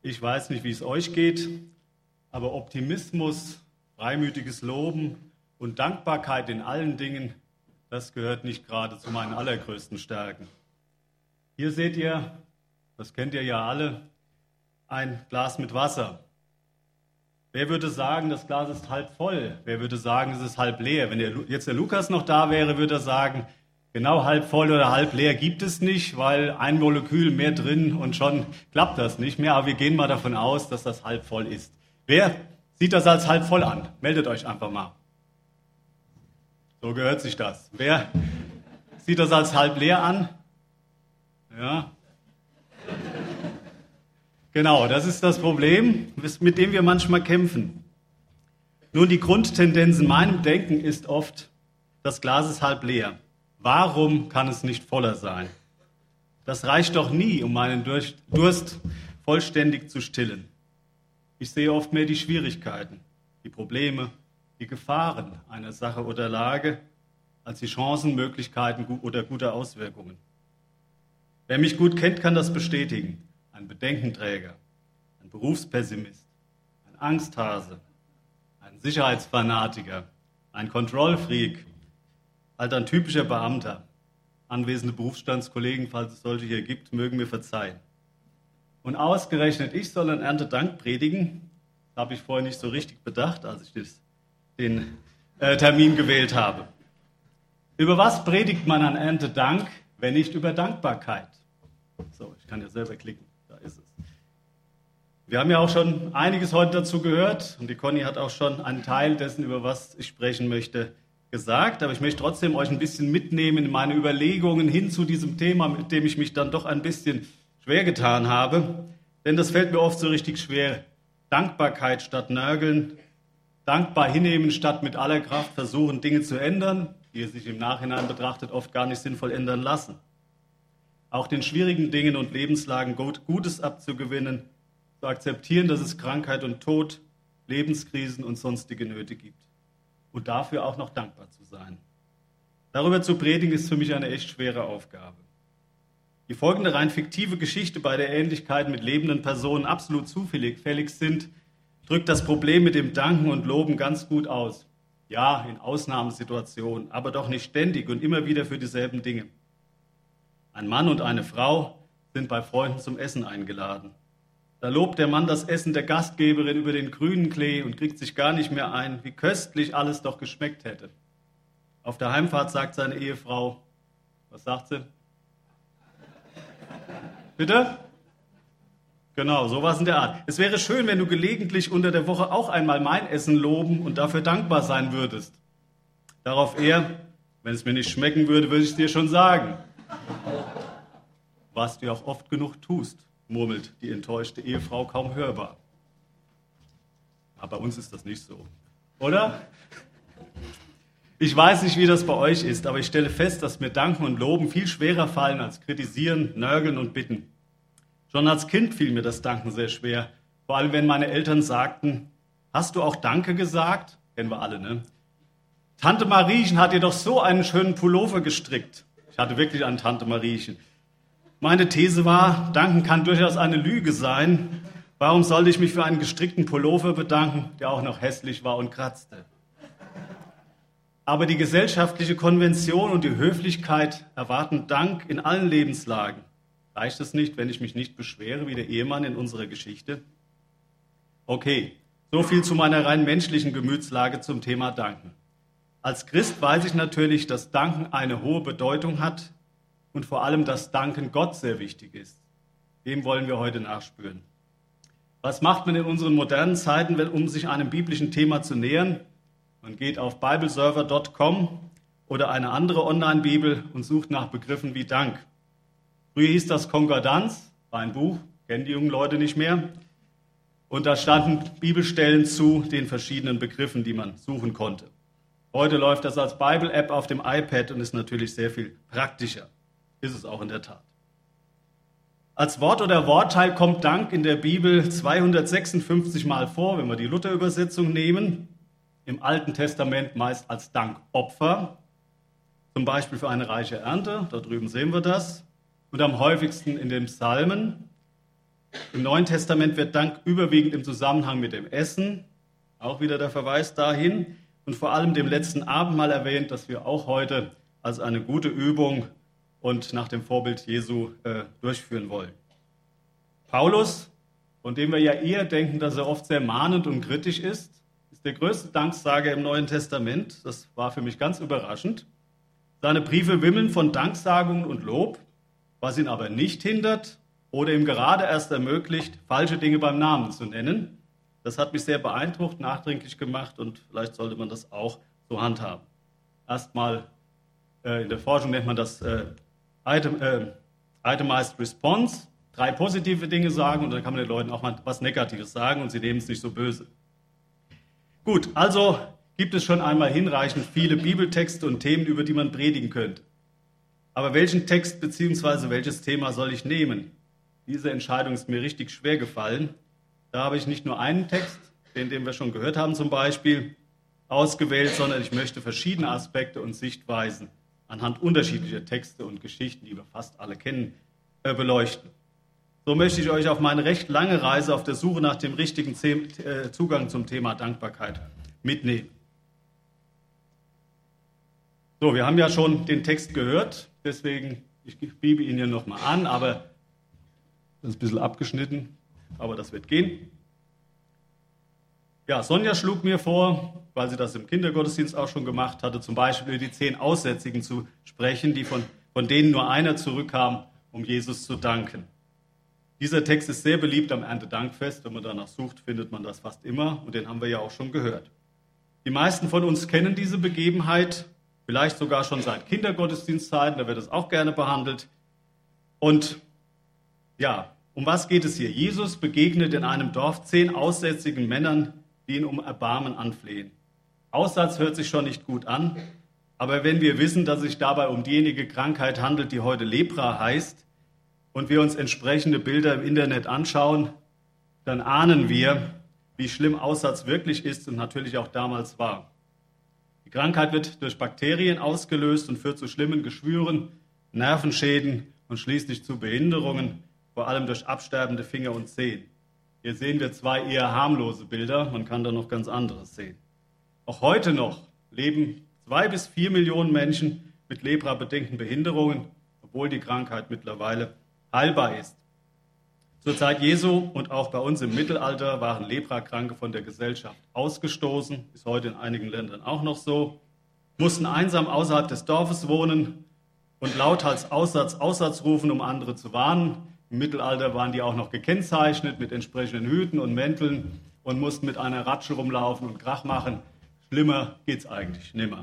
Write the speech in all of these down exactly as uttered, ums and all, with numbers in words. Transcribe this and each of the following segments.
Ich weiß nicht, wie es euch geht, aber Optimismus, freimütiges Loben und Dankbarkeit in allen Dingen, das gehört nicht gerade zu meinen allergrößten Stärken. Hier seht ihr, das kennt ihr ja alle, ein Glas mit Wasser. Wer würde sagen, das Glas ist halb voll? Wer würde sagen, es ist halb leer? Wenn der, jetzt der Lukas noch da wäre, würde er sagen, genau halb voll oder halb leer gibt es nicht, weil ein Molekül mehr drin und schon klappt das nicht mehr. Aber wir gehen mal davon aus, dass das halb voll ist. Wer sieht das als halb voll an? Meldet euch einfach mal. So gehört sich das. Wer sieht das als halb leer an? Ja. Genau, das ist das Problem, mit dem wir manchmal kämpfen. Nun, die Grundtendenz in meinem Denken ist oft, das Glas ist halb leer. Warum kann es nicht voller sein? Das reicht doch nie, um meinen Durst vollständig zu stillen. Ich sehe oft mehr die Schwierigkeiten, die Probleme, die Gefahren einer Sache oder Lage, als die Chancen, Möglichkeiten oder gute Auswirkungen. Wer mich gut kennt, kann das bestätigen. Ein Bedenkenträger, ein Berufspessimist, ein Angsthase, ein Sicherheitsfanatiker, ein Control-Freak, halt ein typischer Beamter. Anwesende Berufsstandskollegen, falls es solche hier gibt, mögen mir verzeihen. Und ausgerechnet ich soll an Erntedank predigen. Das habe ich vorher nicht so richtig bedacht, als ich das, den äh, Termin gewählt habe. Über was predigt man an Erntedank, wenn nicht über Dankbarkeit? So, ich kann ja selber klicken. Da ist es. Wir haben ja auch schon einiges heute dazu gehört und die Conny hat auch schon einen Teil dessen, über was ich sprechen möchte, gesagt. Aber ich möchte trotzdem euch ein bisschen mitnehmen in meine Überlegungen hin zu diesem Thema, mit dem ich mich dann doch ein bisschen schwer getan habe. Denn das fällt mir oft so richtig schwer. Dankbarkeit statt Nörgeln, dankbar hinnehmen statt mit aller Kraft versuchen, Dinge zu ändern, die sich im Nachhinein betrachtet oft gar nicht sinnvoll ändern lassen. Auch den schwierigen Dingen und Lebenslagen Gutes abzugewinnen, zu akzeptieren, dass es Krankheit und Tod, Lebenskrisen und sonstige Nöte gibt. Und dafür auch noch dankbar zu sein. Darüber zu predigen, ist für mich eine echt schwere Aufgabe. Die folgende rein fiktive Geschichte, bei der Ähnlichkeiten mit lebenden Personen absolut zufällig sind, drückt das Problem mit dem Danken und Loben ganz gut aus. Ja, in Ausnahmesituationen, aber doch nicht ständig und immer wieder für dieselben Dinge. Ein Mann und eine Frau sind bei Freunden zum Essen eingeladen. Da lobt der Mann das Essen der Gastgeberin über den grünen Klee und kriegt sich gar nicht mehr ein, wie köstlich alles doch geschmeckt hätte. Auf der Heimfahrt sagt seine Ehefrau, was sagt sie? Bitte? Genau, sowas in der Art. Es wäre schön, wenn du gelegentlich unter der Woche auch einmal mein Essen loben und dafür dankbar sein würdest. Darauf er, wenn es mir nicht schmecken würde, würde ich es dir schon sagen. Was du auch oft genug tust, murmelt die enttäuschte Ehefrau kaum hörbar. Aber bei uns ist das nicht so, oder? Ich weiß nicht, wie das bei euch ist, aber ich stelle fest, dass mir Danken und Loben viel schwerer fallen als Kritisieren, Nörgeln und Bitten. Schon als Kind fiel mir das Danken sehr schwer, vor allem wenn meine Eltern sagten, hast du auch Danke gesagt? Kennen wir alle, ne? Tante Mariechen hat dir doch so einen schönen Pullover gestrickt. Ich hatte wirklich einen Tante Mariechen. Meine These war, Danken kann durchaus eine Lüge sein. Warum sollte ich mich für einen gestrickten Pullover bedanken, der auch noch hässlich war und kratzte? Aber die gesellschaftliche Konvention und die Höflichkeit erwarten Dank in allen Lebenslagen. Reicht es nicht, wenn ich mich nicht beschwere, wie der Ehemann in unserer Geschichte? Okay, so viel zu meiner rein menschlichen Gemütslage zum Thema Danken. Als Christ weiß ich natürlich, dass Danken eine hohe Bedeutung hat und vor allem, dass Danken Gott sehr wichtig ist. Dem wollen wir heute nachspüren. Was macht man in unseren modernen Zeiten, um sich einem biblischen Thema zu nähern? Man geht auf bibleserver punkt com oder eine andere Online-Bibel und sucht nach Begriffen wie Dank. Früher hieß das Konkordanz, war ein Buch, kennen die jungen Leute nicht mehr. Und da standen Bibelstellen zu den verschiedenen Begriffen, die man suchen konnte. Heute läuft das als Bible-App auf dem iPad und ist natürlich sehr viel praktischer. Ist es auch in der Tat. Als Wort oder Wortteil kommt Dank in der Bibel zweihundertsechsundfünfzig Mal vor, wenn wir die Luther-Übersetzung nehmen. Im Alten Testament meist als Dankopfer, zum Beispiel für eine reiche Ernte, da drüben sehen wir das. Und am häufigsten in den Psalmen. Im Neuen Testament wird Dank überwiegend im Zusammenhang mit dem Essen, auch wieder der Verweis dahin, und vor allem dem letzten Abendmahl erwähnt, das wir auch heute als eine gute Übung und nach dem Vorbild Jesu äh, durchführen wollen. Paulus, von dem wir ja eher denken, dass er oft sehr mahnend und kritisch ist, ist der größte Danksager im Neuen Testament. Das war für mich ganz überraschend. Seine Briefe wimmeln von Danksagungen und Lob, was ihn aber nicht hindert oder ihm gerade erst ermöglicht, falsche Dinge beim Namen zu nennen. Das hat mich sehr beeindruckt, nachdenklich gemacht und vielleicht sollte man das auch so handhaben. Erstmal äh, in der Forschung nennt man das äh, Item, äh, Itemized Response. Drei positive Dinge sagen und dann kann man den Leuten auch mal was Negatives sagen und sie nehmen es nicht so böse. Gut, also gibt es schon einmal hinreichend viele Bibeltexte und Themen, über die man predigen könnte. Aber welchen Text bzw. welches Thema soll ich nehmen? Diese Entscheidung ist mir richtig schwer gefallen. Da habe ich nicht nur einen Text, den, den wir schon gehört haben zum Beispiel, ausgewählt, sondern ich möchte verschiedene Aspekte und Sichtweisen anhand unterschiedlicher Texte und Geschichten, die wir fast alle kennen, äh, beleuchten. So möchte ich euch auf meine recht lange Reise auf der Suche nach dem richtigen Zugang zum Thema Dankbarkeit mitnehmen. So, wir haben ja schon den Text gehört, deswegen, ich biebe ihn hier nochmal an, aber das ist ein bisschen abgeschnitten, aber das wird gehen. Ja, Sonja schlug mir vor, weil sie das im Kindergottesdienst auch schon gemacht hatte, zum Beispiel über die zehn Aussätzigen zu sprechen, die von, von denen nur einer zurückkam, um Jesus zu danken. Dieser Text ist sehr beliebt am Erntedankfest. Wenn man danach sucht, findet man das fast immer. Und den haben wir ja auch schon gehört. Die meisten von uns kennen diese Begebenheit, vielleicht sogar schon seit Kindergottesdienstzeiten. Da wird es auch gerne behandelt. Und ja, um was geht es hier? Jesus begegnet in einem Dorf zehn aussätzigen Männern, die ihn um Erbarmen anflehen. Aussatz hört sich schon nicht gut an. Aber wenn wir wissen, dass es sich dabei um diejenige Krankheit handelt, die heute Lepra heißt, und wir uns entsprechende Bilder im Internet anschauen, dann ahnen wir, wie schlimm Aussatz wirklich ist und natürlich auch damals war. Die Krankheit wird durch Bakterien ausgelöst und führt zu schlimmen Geschwüren, Nervenschäden und schließlich zu Behinderungen, vor allem durch absterbende Finger und Zehen. Hier sehen wir zwei eher harmlose Bilder, man kann da noch ganz anderes sehen. Auch heute noch leben zwei bis vier Millionen Menschen mit Lepra-bedingten Behinderungen, obwohl die Krankheit mittlerweile heilbar ist. Zur Zeit Jesu und auch bei uns im Mittelalter waren Leprakranke von der Gesellschaft ausgestoßen, ist heute in einigen Ländern auch noch so, mussten einsam außerhalb des Dorfes wohnen und lauthals Aussatz, Aussatz rufen, um andere zu warnen. Im Mittelalter waren die auch noch gekennzeichnet mit entsprechenden Hüten und Mänteln und mussten mit einer Ratsche rumlaufen und Krach machen. Schlimmer geht's eigentlich nimmer.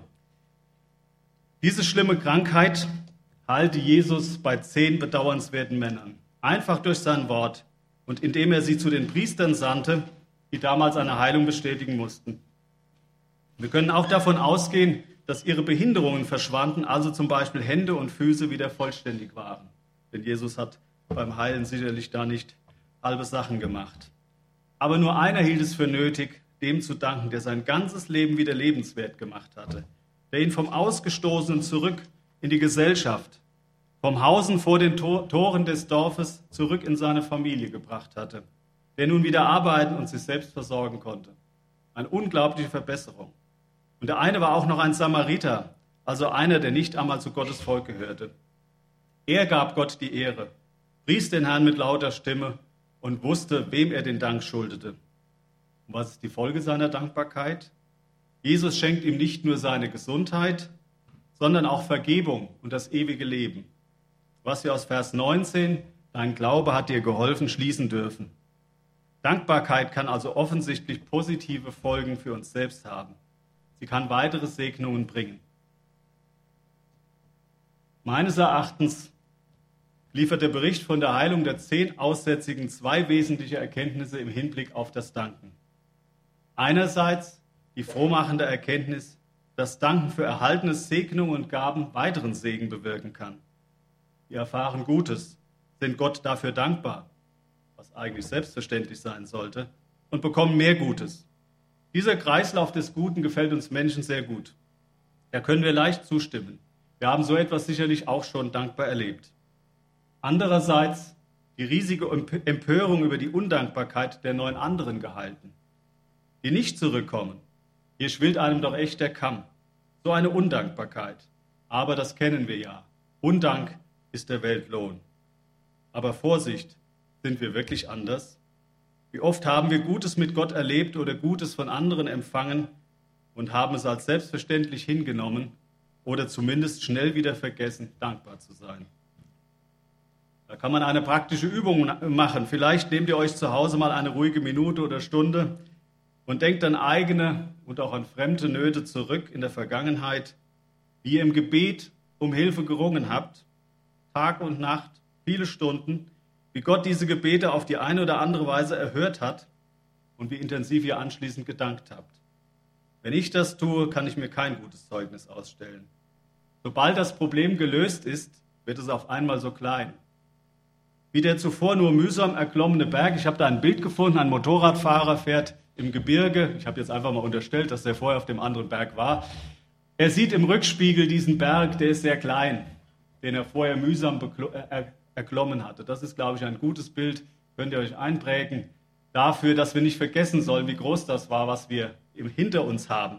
Diese schlimme Krankheit halte Jesus bei zehn bedauernswerten Männern, einfach durch sein Wort und indem er sie zu den Priestern sandte, die damals eine Heilung bestätigen mussten. Wir können auch davon ausgehen, dass ihre Behinderungen verschwanden, also zum Beispiel Hände und Füße wieder vollständig waren. Denn Jesus hat beim Heilen sicherlich da nicht halbe Sachen gemacht. Aber nur einer hielt es für nötig, dem zu danken, der sein ganzes Leben wieder lebenswert gemacht hatte, der ihn vom Ausgestoßenen zurück in die Gesellschaft, vom Hausen vor den Toren des Dorfes zurück in seine Familie gebracht hatte, der nun wieder arbeiten und sich selbst versorgen konnte. Eine unglaubliche Verbesserung. Und der eine war auch noch ein Samariter, also einer, der nicht einmal zu Gottes Volk gehörte. Er gab Gott die Ehre, pries den Herrn mit lauter Stimme und wusste, wem er den Dank schuldete. Und was ist die Folge seiner Dankbarkeit? Jesus schenkt ihm nicht nur seine Gesundheit, sondern auch Vergebung und das ewige Leben. Was wir aus Vers neunzehn, dein Glaube hat dir geholfen, schließen dürfen. Dankbarkeit kann also offensichtlich positive Folgen für uns selbst haben. Sie kann weitere Segnungen bringen. Meines Erachtens liefert der Bericht von der Heilung der zehn Aussätzigen zwei wesentliche Erkenntnisse im Hinblick auf das Danken. Einerseits die frohmachende Erkenntnis, dass Danken für erhaltene Segnungen und Gaben weiteren Segen bewirken kann. Wir erfahren Gutes, sind Gott dafür dankbar, was eigentlich selbstverständlich sein sollte, und bekommen mehr Gutes. Dieser Kreislauf des Guten gefällt uns Menschen sehr gut. Da können wir leicht zustimmen. Wir haben so etwas sicherlich auch schon dankbar erlebt. Andererseits die riesige Empörung über die Undankbarkeit der neun anderen gehalten, die nicht zurückkommen. Hier schwillt einem doch echt der Kamm. So eine Undankbarkeit. Aber das kennen wir ja. Undank ist der Weltlohn. Aber Vorsicht, sind wir wirklich anders? Wie oft haben wir Gutes mit Gott erlebt oder Gutes von anderen empfangen und haben es als selbstverständlich hingenommen oder zumindest schnell wieder vergessen, dankbar zu sein. Da kann man eine praktische Übung machen. Vielleicht nehmt ihr euch zu Hause mal eine ruhige Minute oder Stunde und denkt an eigene und auch an fremde Nöte zurück in der Vergangenheit, wie ihr im Gebet um Hilfe gerungen habt, Tag und Nacht, viele Stunden, wie Gott diese Gebete auf die eine oder andere Weise erhört hat und wie intensiv ihr anschließend gedankt habt. Wenn ich das tue, kann ich mir kein gutes Zeugnis ausstellen. Sobald das Problem gelöst ist, wird es auf einmal so klein. Wie der zuvor nur mühsam erklommene Berg, ich habe da ein Bild gefunden, ein Motorradfahrer fährt im Gebirge, ich habe jetzt einfach mal unterstellt, dass der vorher auf dem anderen Berg war. Er sieht im Rückspiegel diesen Berg, der ist sehr klein, den er vorher mühsam erklommen hatte. Das ist, glaube ich, ein gutes Bild, könnt ihr euch einprägen, dafür, dass wir nicht vergessen sollen, wie groß das war, was wir hinter uns haben.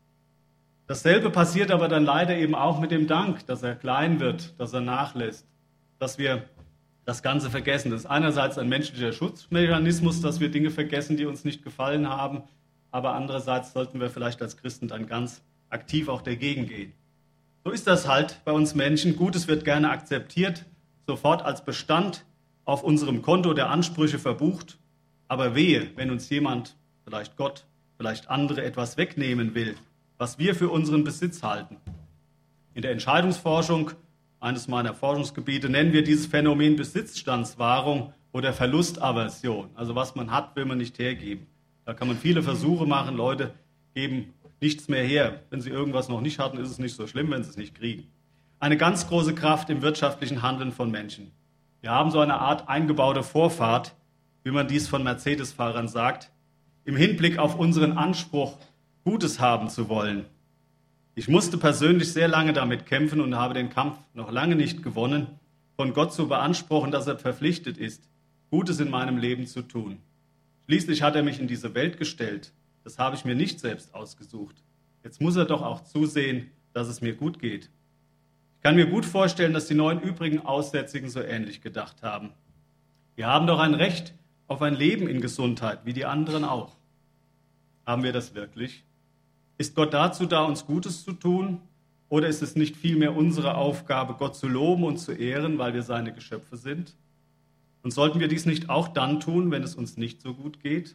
Dasselbe passiert aber dann leider eben auch mit dem Dank, dass er klein wird, dass er nachlässt, dass wir das Ganze vergessen. Das ist einerseits ein menschlicher Schutzmechanismus, dass wir Dinge vergessen, die uns nicht gefallen haben, aber andererseits sollten wir vielleicht als Christen dann ganz aktiv auch dagegen gehen. So ist das halt bei uns Menschen. Gutes wird gerne akzeptiert, sofort als Bestand auf unserem Konto der Ansprüche verbucht, aber wehe, wenn uns jemand, vielleicht Gott, vielleicht andere etwas wegnehmen will, was wir für unseren Besitz halten. In der Entscheidungsforschung, eines meiner Forschungsgebiete, nennen wir dieses Phänomen Besitzstandswahrung oder Verlustaversion. Also was man hat, will man nicht hergeben. Da kann man viele Versuche machen. Leute geben nichts mehr her. Wenn sie irgendwas noch nicht hatten, ist es nicht so schlimm, wenn sie es nicht kriegen. Eine ganz große Kraft im wirtschaftlichen Handeln von Menschen. Wir haben so eine Art eingebaute Vorfahrt, wie man dies von Mercedes-Fahrern sagt, im Hinblick auf unseren Anspruch, Gutes haben zu wollen. Ich musste persönlich sehr lange damit kämpfen und habe den Kampf noch lange nicht gewonnen, von Gott zu beanspruchen, dass er verpflichtet ist, Gutes in meinem Leben zu tun. Schließlich hat er mich in diese Welt gestellt. Das habe ich mir nicht selbst ausgesucht. Jetzt muss er doch auch zusehen, dass es mir gut geht. Ich kann mir gut vorstellen, dass die neun übrigen Aussätzigen so ähnlich gedacht haben. Wir haben doch ein Recht auf ein Leben in Gesundheit, wie die anderen auch. Haben wir das wirklich? Ist Gott dazu da, uns Gutes zu tun? Oder ist es nicht vielmehr unsere Aufgabe, Gott zu loben und zu ehren, weil wir seine Geschöpfe sind? Und sollten wir dies nicht auch dann tun, wenn es uns nicht so gut geht?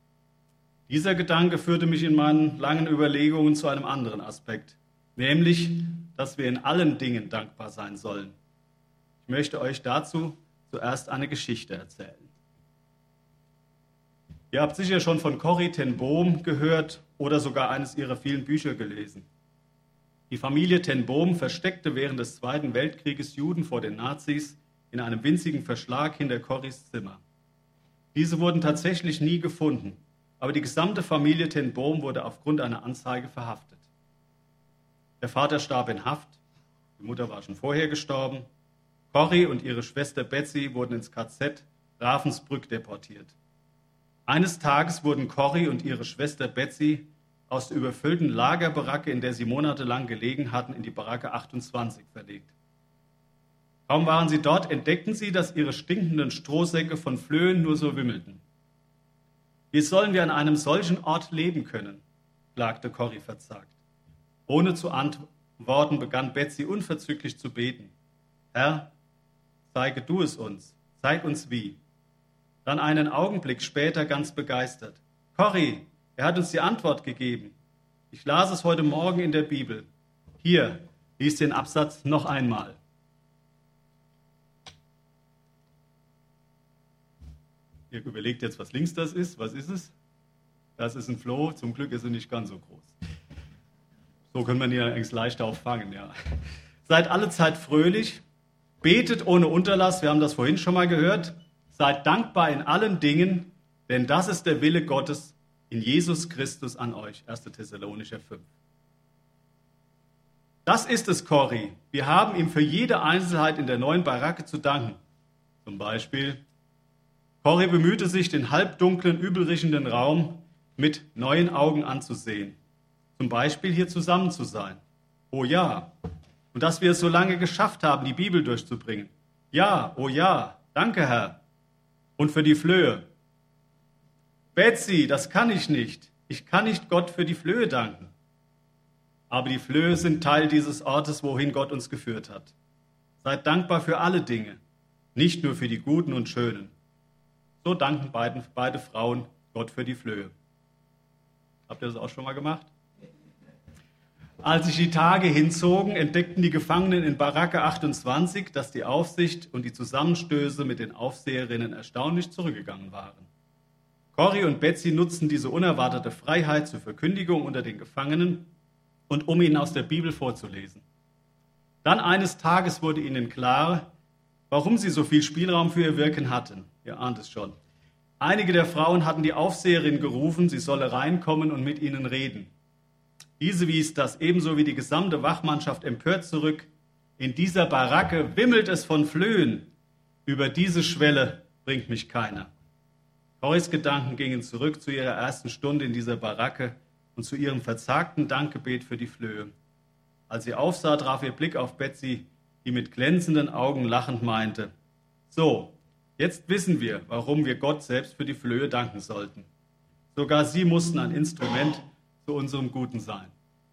Dieser Gedanke führte mich in meinen langen Überlegungen zu einem anderen Aspekt, nämlich, dass wir in allen Dingen dankbar sein sollen. Ich möchte euch dazu zuerst eine Geschichte erzählen. Ihr habt sicher schon von Corrie ten Boom gehört oder sogar eines ihrer vielen Bücher gelesen. Die Familie ten Boom versteckte während des Zweiten Weltkrieges Juden vor den Nazis in einem winzigen Verschlag hinter Corries Zimmer. Diese wurden tatsächlich nie gefunden, aber die gesamte Familie ten Boom wurde aufgrund einer Anzeige verhaftet. Der Vater starb in Haft, die Mutter war schon vorher gestorben. Corrie und ihre Schwester Betsy wurden ins K Z Ravensbrück deportiert. Eines Tages wurden Corrie und ihre Schwester Betsy aus der überfüllten Lagerbaracke, in der sie monatelang gelegen hatten, in die Baracke achtundzwanzig verlegt. Kaum waren sie dort, entdeckten sie, dass ihre stinkenden Strohsäcke von Flöhen nur so wimmelten. Wie sollen wir an einem solchen Ort leben können? Klagte Corrie verzagt. Ohne zu antworten, begann Betsy unverzüglich zu beten. Herr, zeige du es uns, zeig uns wie. Dann einen Augenblick später ganz begeistert. Corrie, er hat uns die Antwort gegeben. Ich las es heute Morgen in der Bibel. Hier, lies den Absatz noch einmal. Ihr überlegt jetzt, was links das ist. Was ist es? Das ist ein Floh. Zum Glück ist er nicht ganz so groß. So können wir ihn ja eigentlich leicht auffangen. Ja. Seid alle Zeit fröhlich, betet ohne Unterlass. Wir haben das vorhin schon mal gehört. Seid dankbar in allen Dingen, denn das ist der Wille Gottes in Jesus Christus an euch. erster Thessalonicher fünf. Das ist es, Corrie. Wir haben ihm für jede Einzelheit in der neuen Baracke zu danken. Zum Beispiel, Corrie bemühte sich, den halbdunklen, übelriechenden Raum mit neuen Augen anzusehen. Zum Beispiel hier zusammen zu sein. Oh ja. Und dass wir es so lange geschafft haben, die Bibel durchzubringen. Ja, oh ja, danke Herr. Und für die Flöhe. Betsy, das kann ich nicht. Ich kann nicht Gott für die Flöhe danken. Aber die Flöhe sind Teil dieses Ortes, wohin Gott uns geführt hat. Seid dankbar für alle Dinge, nicht nur für die Guten und Schönen. So danken beiden, beide Frauen Gott für die Flöhe. Habt ihr das auch schon mal gemacht? Als sich die Tage hinzogen, entdeckten die Gefangenen in Baracke achtundzwanzig, dass die Aufsicht und die Zusammenstöße mit den Aufseherinnen erstaunlich zurückgegangen waren. Corrie und Betsy nutzten diese unerwartete Freiheit zur Verkündigung unter den Gefangenen und um ihnen aus der Bibel vorzulesen. Dann eines Tages wurde ihnen klar, warum sie so viel Spielraum für ihr Wirken hatten. Ihr ahnt es schon. Einige der Frauen hatten die Aufseherin gerufen, sie solle reinkommen und mit ihnen reden. Diese wies das ebenso wie die gesamte Wachmannschaft empört zurück. In dieser Baracke wimmelt es von Flöhen. Über diese Schwelle bringt mich keiner. Corries Gedanken gingen zurück zu ihrer ersten Stunde in dieser Baracke und zu ihrem verzagten Dankgebet für die Flöhe. Als sie aufsah, traf ihr Blick auf Betsy, die mit glänzenden Augen lachend meinte, so, jetzt wissen wir, warum wir Gott selbst für die Flöhe danken sollten. Sogar sie mussten ein Instrument zu unserem Guten sein.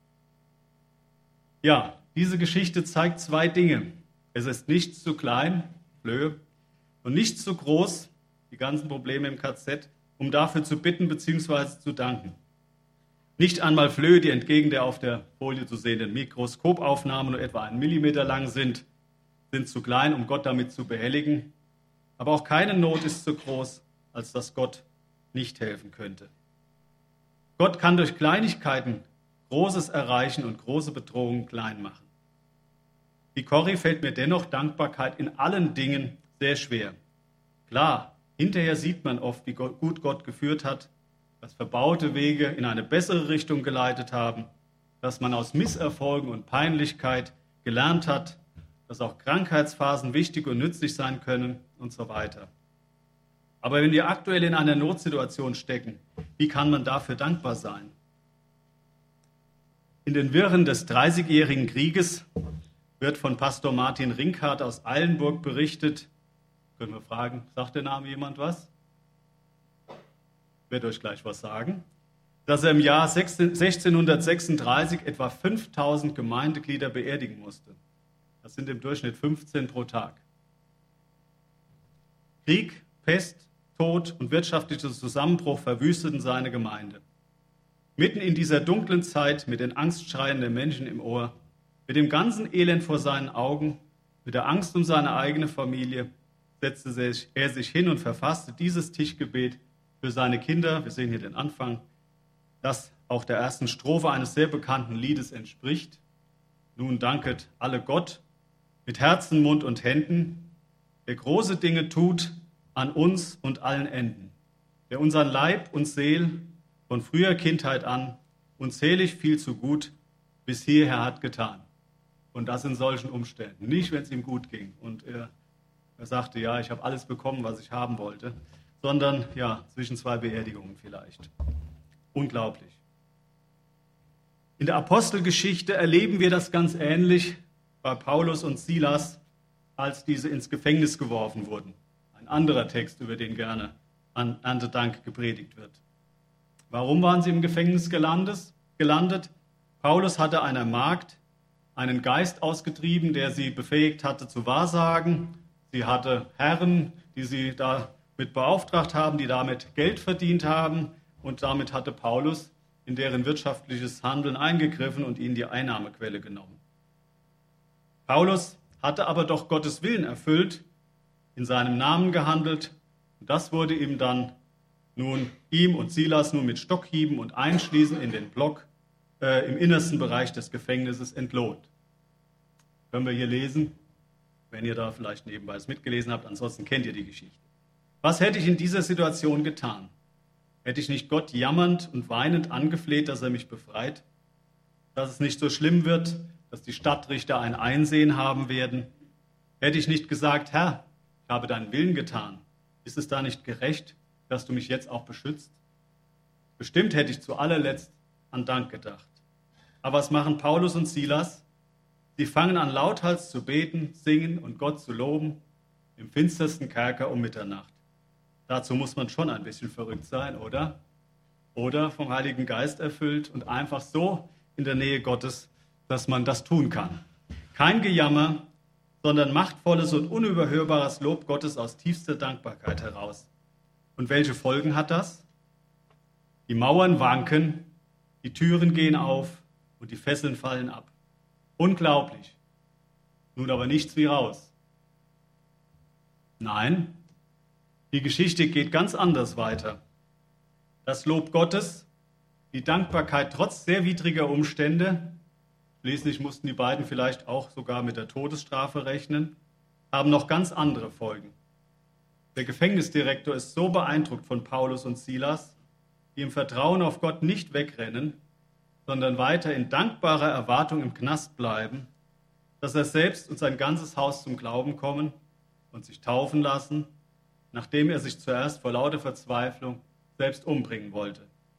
Ja, diese Geschichte zeigt zwei Dinge. Es ist nichts zu klein, Flöhe, und nichts zu groß, die ganzen Probleme im K Z, um dafür zu bitten bzw. zu danken. Nicht einmal Flöhe, die entgegen der auf der Folie zu sehenden Mikroskopaufnahmen nur etwa einen Millimeter lang sind, sind zu klein, um Gott damit zu behelligen. Aber auch keine Not ist so groß, als dass Gott nicht helfen könnte. Gott kann durch Kleinigkeiten Großes erreichen und große Bedrohungen klein machen. Wie Corrie fällt mir dennoch Dankbarkeit in allen Dingen sehr schwer. Klar, hinterher sieht man oft, wie gut Gott geführt hat, dass verbaute Wege in eine bessere Richtung geleitet haben, dass man aus Misserfolgen und Peinlichkeit gelernt hat, dass auch Krankheitsphasen wichtig und nützlich sein können und so weiter. Aber wenn wir aktuell in einer Notsituation stecken, wie kann man dafür dankbar sein? In den Wirren des Dreißigjährigen Krieges wird von Pastor Martin Rinkhardt aus Eilenburg berichtet. Können wir fragen, sagt der Name jemand was? Ich werde euch gleich was sagen. Dass er im Jahr sechzehnhundertsechsunddreißig etwa fünftausend Gemeindeglieder beerdigen musste. Das sind im Durchschnitt fünfzehn pro Tag. Krieg, Pest, Tod und wirtschaftlicher Zusammenbruch verwüsteten seine Gemeinde. Mitten in dieser dunklen Zeit mit den Angstschreien der Menschen im Ohr, mit dem ganzen Elend vor seinen Augen, mit der Angst um seine eigene Familie, setzte er sich hin und verfasste dieses Tischgebet für seine Kinder. Wir sehen hier den Anfang, das auch der ersten Strophe eines sehr bekannten Liedes entspricht. Nun danket alle Gott mit Herzen, Mund und Händen, der große Dinge tut an uns und allen Enden, der unseren Leib und Seel von früher Kindheit an unzählig viel zu gut bis hierher hat getan. Und das in solchen Umständen. Nicht, wenn es ihm gut ging und er, er sagte, ja, ich habe alles bekommen, was ich haben wollte, sondern ja, zwischen zwei Beerdigungen vielleicht. Unglaublich. In der Apostelgeschichte erleben wir das ganz ähnlich bei Paulus und Silas, als diese ins Gefängnis geworfen wurden. Ein anderer Text, über den gerne an Erntedank gepredigt wird. Warum waren sie im Gefängnis gelandet? Paulus hatte einer Magd einen Geist ausgetrieben, der sie befähigt hatte zu Wahrsagen. Sie hatte Herren, die sie damit beauftragt haben, die damit Geld verdient haben. Und damit hatte Paulus in deren wirtschaftliches Handeln eingegriffen und ihnen die Einnahmequelle genommen. Paulus hatte aber doch Gottes Willen erfüllt, in seinem Namen gehandelt. Und das wurde ihm dann nun, ihm und Silas nun mit Stockhieben und Einschließen in den Block äh, im innersten Bereich des Gefängnisses entlohnt. Können wir hier lesen, wenn ihr da vielleicht nebenbei es mitgelesen habt, ansonsten kennt ihr die Geschichte. Was hätte ich in dieser Situation getan? Hätte ich nicht Gott jammernd und weinend angefleht, dass er mich befreit? Dass es nicht so schlimm wird, dass die Stadtrichter ein Einsehen haben werden? Hätte ich nicht gesagt, Herr, ich habe deinen Willen getan. Ist es da nicht gerecht, dass du mich jetzt auch beschützt? Bestimmt hätte ich zu allerletzt an Dank gedacht. Aber was machen Paulus und Silas? Sie fangen an, lauthals zu beten, singen und Gott zu loben, im finstersten Kerker um Mitternacht. Dazu muss man schon ein bisschen verrückt sein, oder? Oder vom Heiligen Geist erfüllt und einfach so in der Nähe Gottes, dass man das tun kann. Kein Gejammer, sondern machtvolles und unüberhörbares Lob Gottes aus tiefster Dankbarkeit heraus. Und welche Folgen hat das? Die Mauern wanken, die Türen gehen auf und die Fesseln fallen ab. Unglaublich. Nun aber nichts wie raus. Nein, die Geschichte geht ganz anders weiter. Das Lob Gottes, die Dankbarkeit trotz sehr widriger Umstände, schließlich mussten die beiden vielleicht auch sogar mit der Todesstrafe rechnen, haben noch ganz andere Folgen. Der Gefängnisdirektor ist so beeindruckt von Paulus und Silas, die im Vertrauen auf Gott nicht wegrennen, sondern weiter in dankbarer Erwartung im Knast bleiben, dass er selbst und sein ganzes Haus zum Glauben kommen und sich taufen lassen, nachdem er sich zuerst vor lauter Verzweiflung selbst umbringen wollte.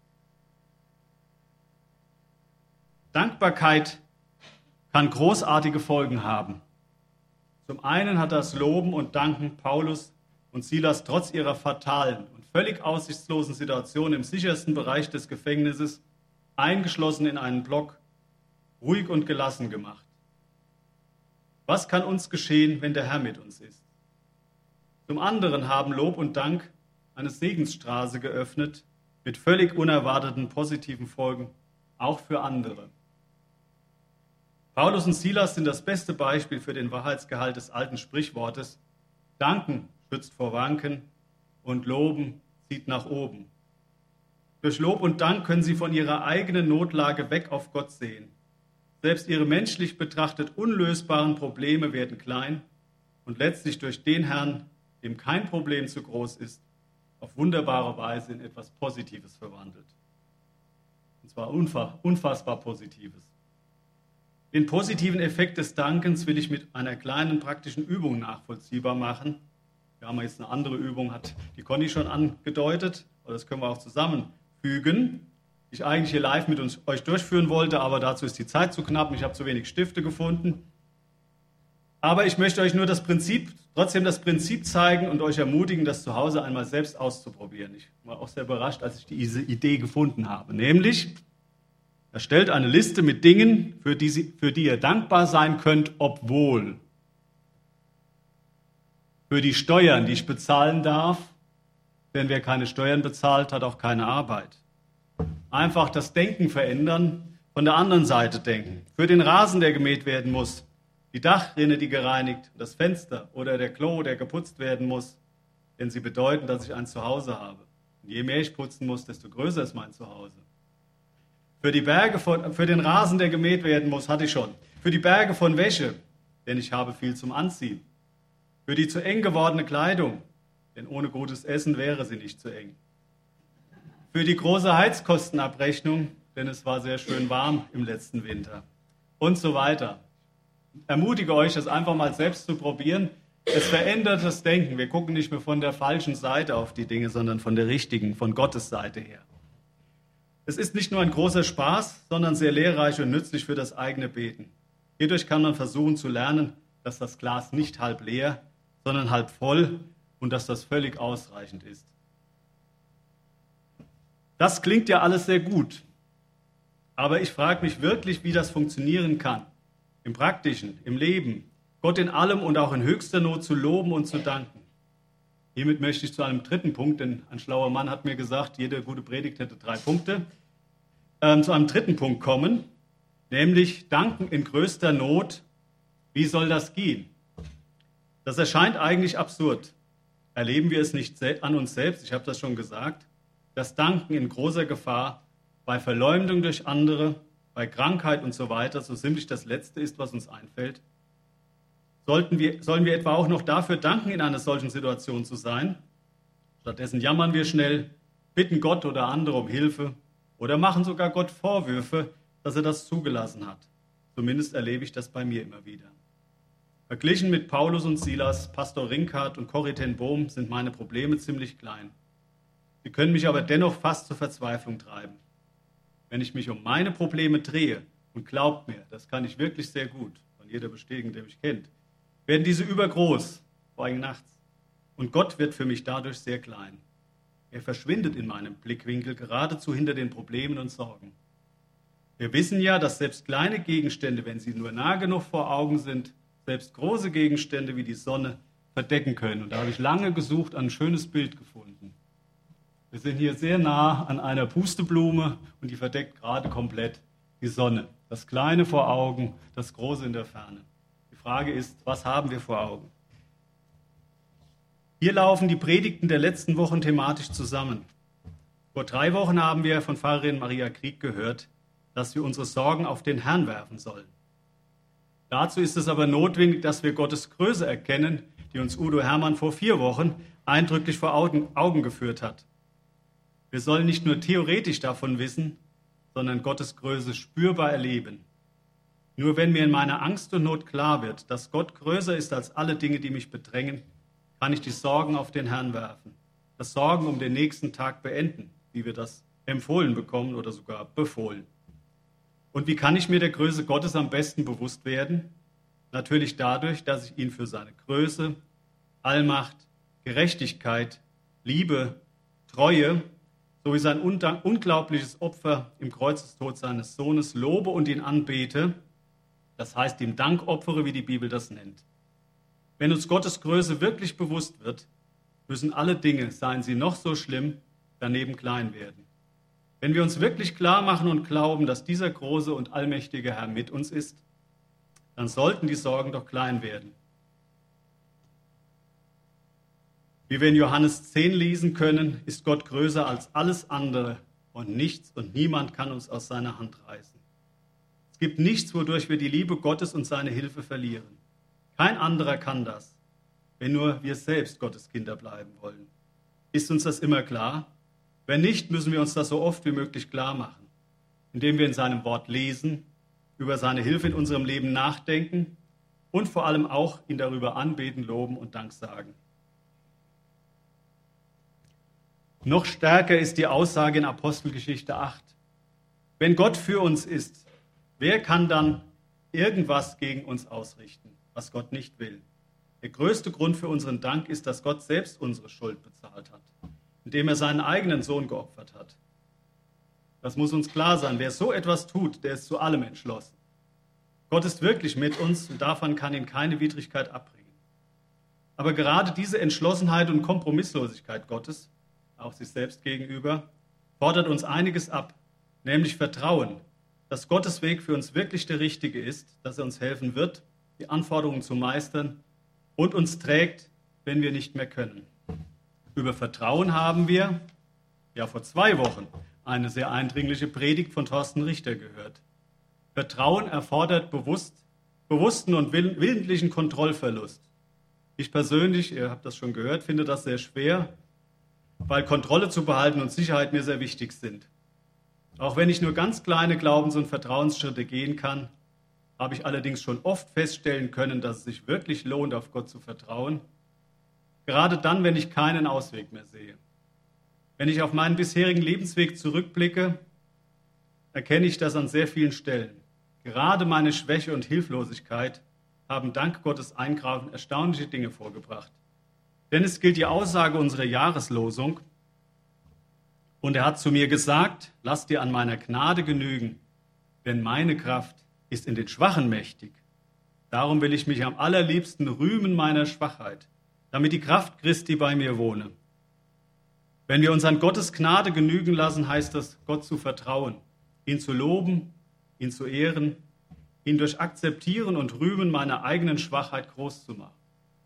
Dankbarkeit kann großartige Folgen haben. Zum einen hat das Loben und Danken Paulus und Silas trotz ihrer fatalen und völlig aussichtslosen Situation im sichersten Bereich des Gefängnisses, eingeschlossen in einen Block, ruhig und gelassen gemacht. Was kann uns geschehen, wenn der Herr mit uns ist? Zum anderen haben Lob und Dank eine Segensstraße geöffnet mit völlig unerwarteten positiven Folgen, auch für andere. Paulus und Silas sind das beste Beispiel für den Wahrheitsgehalt des alten Sprichwortes: Danken schützt vor Wanken und Loben zieht nach oben. Durch Lob und Dank können sie von ihrer eigenen Notlage weg auf Gott sehen. Selbst ihre menschlich betrachtet unlösbaren Probleme werden klein und letztlich durch den Herrn, dem kein Problem zu groß ist, auf wunderbare Weise in etwas Positives verwandelt. Und zwar unfassbar Positives. Den positiven Effekt des Dankens will ich mit einer kleinen praktischen Übung nachvollziehbar machen. Wir haben jetzt eine andere Übung, hat die Conny schon angedeutet, aber das können wir auch zusammenfügen, die ich eigentlich hier live mit uns, euch durchführen wollte, aber dazu ist die Zeit zu knapp und ich habe zu wenig Stifte gefunden. Aber ich möchte euch nur das Prinzip, trotzdem das Prinzip zeigen und euch ermutigen, das zu Hause einmal selbst auszuprobieren. Ich war auch sehr überrascht, als ich diese Idee gefunden habe. Nämlich, erstellt eine Liste mit Dingen, für die, sie, für die ihr dankbar sein könnt, obwohl. Für die Steuern, die ich bezahlen darf, denn wer keine Steuern bezahlt, hat auch keine Arbeit. Einfach das Denken verändern, von der anderen Seite denken. Für den Rasen, der gemäht werden muss, die Dachrinne, die gereinigt, das Fenster oder der Klo, der geputzt werden muss, denn sie bedeuten, dass ich ein Zuhause habe. Und je mehr ich putzen muss, desto größer ist mein Zuhause. Für die Berge von, für den Rasen, der gemäht werden muss, hatte ich schon. Für die Berge von Wäsche, denn ich habe viel zum Anziehen. Für die zu eng gewordene Kleidung, denn ohne gutes Essen wäre sie nicht zu eng. Für die große Heizkostenabrechnung, denn es war sehr schön warm im letzten Winter. Und so weiter. Ich ermutige euch, das einfach mal selbst zu probieren. Es verändert das Denken. Wir gucken nicht mehr von der falschen Seite auf die Dinge, sondern von der richtigen, von Gottes Seite her. Es ist nicht nur ein großer Spaß, sondern sehr lehrreich und nützlich für das eigene Beten. Hierdurch kann man versuchen zu lernen, dass das Glas nicht halb leer, sondern halb voll und dass das völlig ausreichend ist. Das klingt ja alles sehr gut, aber ich frage mich wirklich, wie das funktionieren kann. Im Praktischen, im Leben, Gott in allem und auch in höchster Not zu loben und zu danken. Hiermit möchte ich zu einem dritten Punkt, denn ein schlauer Mann hat mir gesagt, jede gute Predigt hätte drei Punkte, ähm, zu einem dritten Punkt kommen, nämlich danken in größter Not. Wie soll das gehen? Das erscheint eigentlich absurd. Erleben wir es nicht an uns selbst, ich habe das schon gesagt, das Danken in großer Gefahr, bei Verleumdung durch andere, bei Krankheit und so weiter, so ziemlich das Letzte ist, was uns einfällt? Sollten wir, sollen wir etwa auch noch dafür danken, in einer solchen Situation zu sein? Stattdessen jammern wir schnell, bitten Gott oder andere um Hilfe oder machen sogar Gott Vorwürfe, dass er das zugelassen hat. Zumindest erlebe ich das bei mir immer wieder. Verglichen mit Paulus und Silas, Pastor Rinkart und Corrie ten Boom sind meine Probleme ziemlich klein. Sie können mich aber dennoch fast zur Verzweiflung treiben. Wenn ich mich um meine Probleme drehe, und glaubt mir, das kann ich wirklich sehr gut, von jeder bestätigen, der mich kennt, werden diese übergroß, vor allem nachts. Und Gott wird für mich dadurch sehr klein. Er verschwindet in meinem Blickwinkel geradezu hinter den Problemen und Sorgen. Wir wissen ja, dass selbst kleine Gegenstände, wenn sie nur nah genug vor Augen sind, selbst große Gegenstände wie die Sonne verdecken können. Und da habe ich lange gesucht, ein schönes Bild gefunden. Wir sind hier sehr nah an einer Pusteblume und die verdeckt gerade komplett die Sonne. Das Kleine vor Augen, das Große in der Ferne. Die Frage ist, was haben wir vor Augen? Hier laufen die Predigten der letzten Wochen thematisch zusammen. Vor drei Wochen haben wir von Pfarrerin Maria Krieg gehört, dass wir unsere Sorgen auf den Herrn werfen sollen. Dazu ist es aber notwendig, dass wir Gottes Größe erkennen, die uns Udo Hermann vor vier Wochen eindrücklich vor Augen, Augen geführt hat. Wir sollen nicht nur theoretisch davon wissen, sondern Gottes Größe spürbar erleben. Nur wenn mir in meiner Angst und Not klar wird, dass Gott größer ist als alle Dinge, die mich bedrängen, kann ich die Sorgen auf den Herrn werfen. Das Sorgen um den nächsten Tag beenden, wie wir das empfohlen bekommen oder sogar befohlen. Und wie kann ich mir der Größe Gottes am besten bewusst werden? Natürlich dadurch, dass ich ihn für seine Größe, Allmacht, Gerechtigkeit, Liebe, Treue sowie sein unglaubliches Opfer im Kreuzestod seines Sohnes lobe und ihn anbete, das heißt ihm Dank opfere, wie die Bibel das nennt. Wenn uns Gottes Größe wirklich bewusst wird, müssen alle Dinge, seien sie noch so schlimm, daneben klein werden. Wenn wir uns wirklich klar machen und glauben, dass dieser große und allmächtige Herr mit uns ist, dann sollten die Sorgen doch klein werden. Wie wir in Johannes zehn lesen können, ist Gott größer als alles andere und nichts und niemand kann uns aus seiner Hand reißen. Es gibt nichts, wodurch wir die Liebe Gottes und seine Hilfe verlieren. Kein anderer kann das, wenn nur wir selbst Gottes Kinder bleiben wollen. Ist uns das immer klar? Wenn nicht, müssen wir uns das so oft wie möglich klar machen, indem wir in seinem Wort lesen, über seine Hilfe in unserem Leben nachdenken und vor allem auch ihn darüber anbeten, loben und Dank sagen. Noch stärker ist die Aussage in Apostelgeschichte acht. Wenn Gott für uns ist, wer kann dann irgendwas gegen uns ausrichten, was Gott nicht will? Der größte Grund für unseren Dank ist, dass Gott selbst unsere Schuld bezahlt hat, indem er seinen eigenen Sohn geopfert hat. Das muss uns klar sein. Wer so etwas tut, der ist zu allem entschlossen. Gott ist wirklich mit uns und davon kann ihn keine Widrigkeit abbringen. Aber gerade diese Entschlossenheit und Kompromisslosigkeit Gottes, auch sich selbst gegenüber, fordert uns einiges ab, nämlich Vertrauen, dass Gottes Weg für uns wirklich der richtige ist, dass er uns helfen wird, die Anforderungen zu meistern und uns trägt, wenn wir nicht mehr können. Über Vertrauen haben wir, ja vor zwei Wochen, eine sehr eindringliche Predigt von Thorsten Richter gehört. Vertrauen erfordert bewusst, bewussten und willentlichen Kontrollverlust. Ich persönlich, ihr habt das schon gehört, finde das sehr schwer, weil Kontrolle zu behalten und Sicherheit mir sehr wichtig sind. Auch wenn ich nur ganz kleine Glaubens- und Vertrauensschritte gehen kann, habe ich allerdings schon oft feststellen können, dass es sich wirklich lohnt, auf Gott zu vertrauen. Gerade dann, wenn ich keinen Ausweg mehr sehe. Wenn ich auf meinen bisherigen Lebensweg zurückblicke, erkenne ich das an sehr vielen Stellen. Gerade meine Schwäche und Hilflosigkeit haben dank Gottes Eingreifen erstaunliche Dinge vorgebracht. Denn es gilt die Aussage unserer Jahreslosung. Und er hat zu mir gesagt, lass dir an meiner Gnade genügen, denn meine Kraft ist in den Schwachen mächtig. Darum will ich mich am allerliebsten rühmen meiner Schwachheit, damit die Kraft Christi bei mir wohne. Wenn wir uns an Gottes Gnade genügen lassen, heißt das, Gott zu vertrauen, ihn zu loben, ihn zu ehren, ihn durch Akzeptieren und Rühmen meiner eigenen Schwachheit groß zu machen.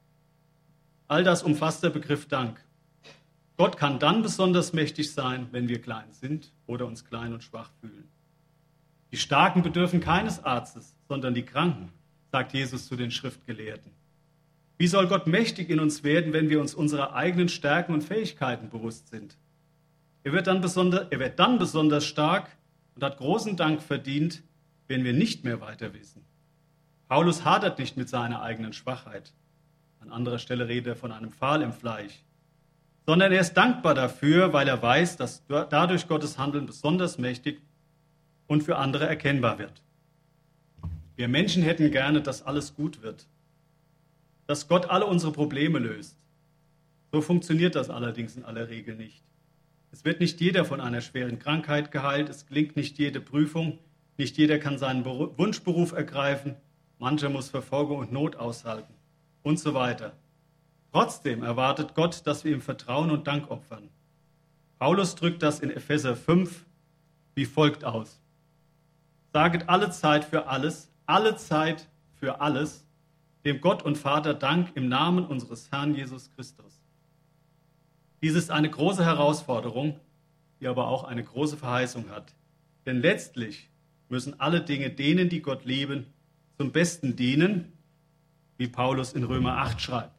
All das umfasst der Begriff Dank. Gott kann dann besonders mächtig sein, wenn wir klein sind oder uns klein und schwach fühlen. Die Starken bedürfen keines Arztes, sondern die Kranken, sagt Jesus zu den Schriftgelehrten. Wie soll Gott mächtig in uns werden, wenn wir uns unserer eigenen Stärken und Fähigkeiten bewusst sind? Er wird dann besonders, er wird dann besonders stark und hat großen Dank verdient, wenn wir nicht mehr weiter wissen. Paulus hadert nicht mit seiner eigenen Schwachheit. An anderer Stelle redet er von einem Pfahl im Fleisch. Sondern er ist dankbar dafür, weil er weiß, dass dadurch Gottes Handeln besonders mächtig und für andere erkennbar wird. Wir Menschen hätten gerne, dass alles gut wird, dass Gott alle unsere Probleme löst. So funktioniert das allerdings in aller Regel nicht. Es wird nicht jeder von einer schweren Krankheit geheilt, es gelingt nicht jede Prüfung, nicht jeder kann seinen Wunschberuf ergreifen, mancher muss Verfolgung und Not aushalten und so weiter. Trotzdem erwartet Gott, dass wir ihm Vertrauen und Dank opfern. Paulus drückt das in Epheser fünf wie folgt aus. Saget alle Zeit für alles, alle Zeit für alles, dem Gott und Vater Dank im Namen unseres Herrn Jesus Christus. Dies ist eine große Herausforderung, die aber auch eine große Verheißung hat. Denn letztlich müssen alle Dinge denen, die Gott lieben, zum Besten dienen, wie Paulus in Römer acht schreibt.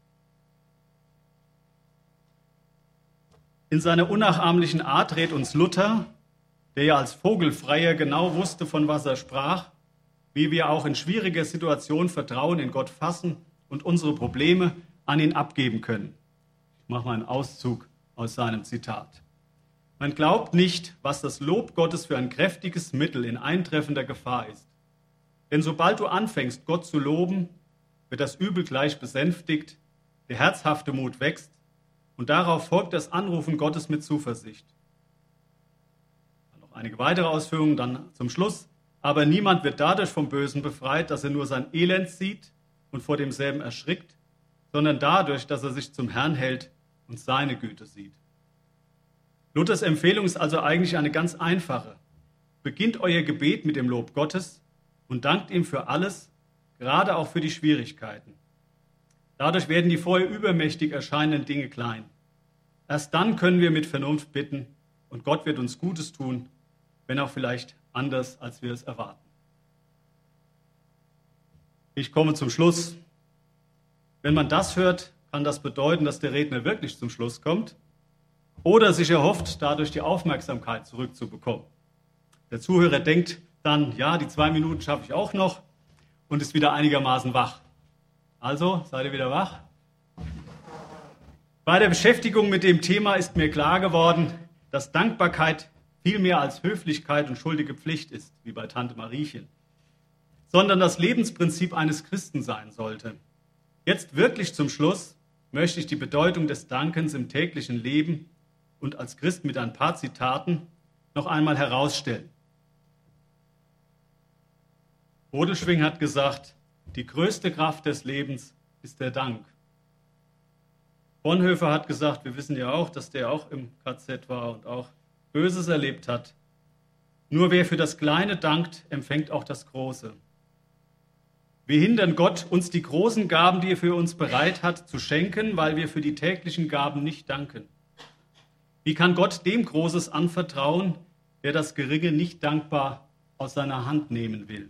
In seiner unnachahmlichen Art rät uns Luther, der ja als Vogelfreier genau wusste, von was er sprach, wie wir auch in schwieriger Situation Vertrauen in Gott fassen und unsere Probleme an ihn abgeben können. Ich mache mal einen Auszug aus seinem Zitat. Man glaubt nicht, was das Lob Gottes für ein kräftiges Mittel in eintreffender Gefahr ist. Denn sobald du anfängst, Gott zu loben, wird das Übel gleich besänftigt, der herzhafte Mut wächst und darauf folgt das Anrufen Gottes mit Zuversicht. Dann noch einige weitere Ausführungen, dann zum Schluss. Aber niemand wird dadurch vom Bösen befreit, dass er nur sein Elend sieht und vor demselben erschrickt, sondern dadurch, dass er sich zum Herrn hält und seine Güte sieht. Luthers Empfehlung ist also eigentlich eine ganz einfache. Beginnt euer Gebet mit dem Lob Gottes und dankt ihm für alles, gerade auch für die Schwierigkeiten. Dadurch werden die vorher übermächtig erscheinenden Dinge klein. Erst dann können wir mit Vernunft bitten und Gott wird uns Gutes tun, wenn auch vielleicht anders, als wir es erwarten. Ich komme zum Schluss. Wenn man das hört, kann das bedeuten, dass der Redner wirklich zum Schluss kommt oder sich erhofft, dadurch die Aufmerksamkeit zurückzubekommen. Der Zuhörer denkt dann, ja, die zwei Minuten schaffe ich auch noch und ist wieder einigermaßen wach. Also, seid ihr wieder wach? Bei der Beschäftigung mit dem Thema ist mir klar geworden, dass Dankbarkeit viel mehr als Höflichkeit und schuldige Pflicht ist, wie bei Tante Mariechen, sondern das Lebensprinzip eines Christen sein sollte. Jetzt wirklich zum Schluss möchte ich die Bedeutung des Dankens im täglichen Leben und als Christ mit ein paar Zitaten noch einmal herausstellen. Bodelschwingh hat gesagt, die größte Kraft des Lebens ist der Dank. Bonhoeffer hat gesagt, wir wissen ja auch, dass der auch im K Z war und auch Böses erlebt hat. Nur wer für das Kleine dankt, empfängt auch das Große. Wir hindern Gott, uns die großen Gaben, die er für uns bereit hat, zu schenken, weil wir für die täglichen Gaben nicht danken. Wie kann Gott dem Großes anvertrauen, der das Geringe nicht dankbar aus seiner Hand nehmen will?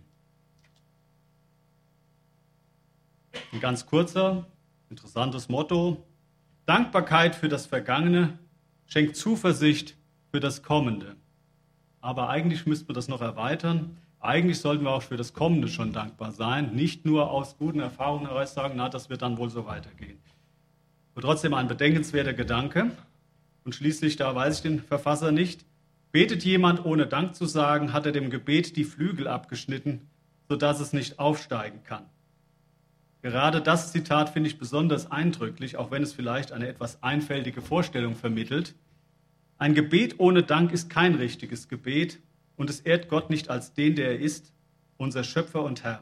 Ein ganz kurzer, interessantes Motto. Dankbarkeit für das Vergangene schenkt Zuversicht für das Kommende. Aber eigentlich müssten wir das noch erweitern. Eigentlich sollten wir auch für das Kommende schon dankbar sein. Nicht nur aus guten Erfahrungen heraus sagen, na, das wird dann wohl so weitergehen. Aber trotzdem ein bedenkenswerter Gedanke. Und schließlich, da weiß ich den Verfasser nicht, betet jemand ohne Dank zu sagen, hat er dem Gebet die Flügel abgeschnitten, sodass es nicht aufsteigen kann. Gerade das Zitat finde ich besonders eindrücklich, auch wenn es vielleicht eine etwas einfältige Vorstellung vermittelt. Ein Gebet ohne Dank ist kein richtiges Gebet und es ehrt Gott nicht als den, der er ist, unser Schöpfer und Herr.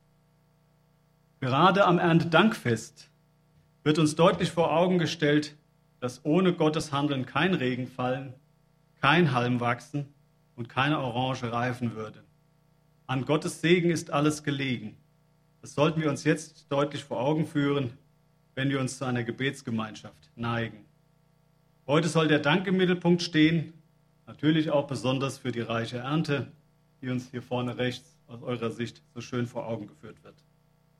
Gerade am Erntedankfest wird uns deutlich vor Augen gestellt, dass ohne Gottes Handeln kein Regen fallen, kein Halm wachsen und keine Orange reifen würde. An Gottes Segen ist alles gelegen. Das sollten wir uns jetzt deutlich vor Augen führen, wenn wir uns zu einer Gebetsgemeinschaft neigen. Heute soll der Dank im Mittelpunkt stehen, natürlich auch besonders für die reiche Ernte, die uns hier vorne rechts aus eurer Sicht so schön vor Augen geführt wird.